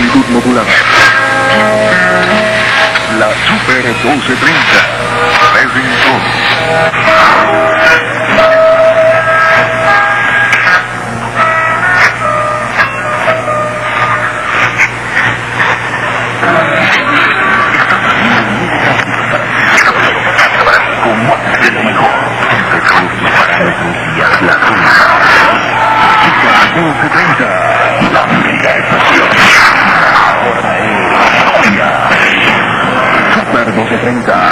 amplitud modulada. La Super 1230 presentó. Como hace lo mejor. Entre todos los parámetros y la zona. Super 1230. La única estación. Ahora es Super 1230.